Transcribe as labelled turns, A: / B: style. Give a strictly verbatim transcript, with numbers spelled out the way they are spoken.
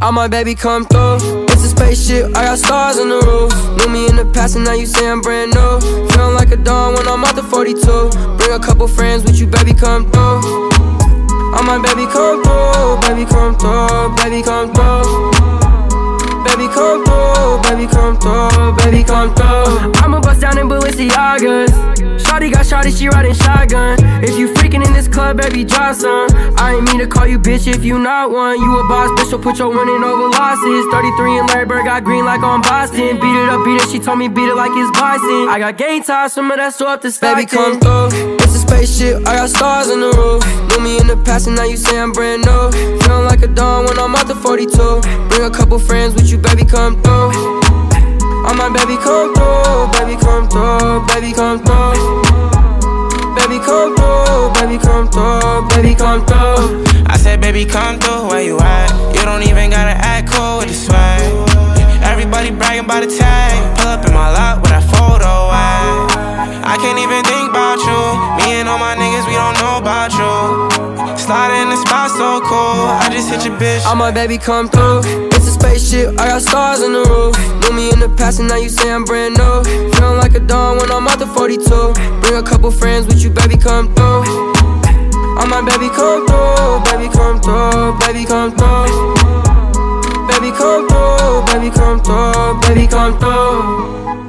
A: All my baby come through. It's a spaceship, I got stars on the roof. Knew me in the past and now you say I'm brand new. Feeling like a dawn when I'm out the forty-two. Bring a couple friends with you, baby, come through. All my baby come through, baby come through, baby come through. Baby come through, baby come through, baby come through. I'ma bust down in Balenciagas. Shawty got shawty, she riding shotgun. If you freaking in this club, baby, drop some. I ain't mean to call you bitch if you not one. You a boss, bitch, so put your winning over losses. thirty-three and Larry Bird got green like on Boston. Beat it up, beat it, she told me beat it like it's Boston. I got game time, some of that so up to Stockton. Baby, come through. It's a spaceship, I got stars on the roof. Knew me in the past and now you say I'm brand new. Feeling like a dawn when I'm out the forty-two. Bring a couple friends with you, baby, come through. All my baby come through, baby come through, baby come through. Baby come through, baby come through, baby come through.
B: I said baby come through, where you at? You don't even gotta act cool with the swag. Everybody bragging about the tag. Pull up in my lot with that photo at. I can't even think about you. Me and all my niggas, we don't know about you. Slide in the spot so cool, I just hit your bitch.
A: All my baby come through. It's a spaceship, I got stars on the roof. Knew me in the past and now you say I'm brand new. Feeling like a dawn when I'm out the forty-two. Bring a couple friends with you, baby, come through. All my baby come through, baby come through, baby come through. Baby come through, baby come through, baby come through.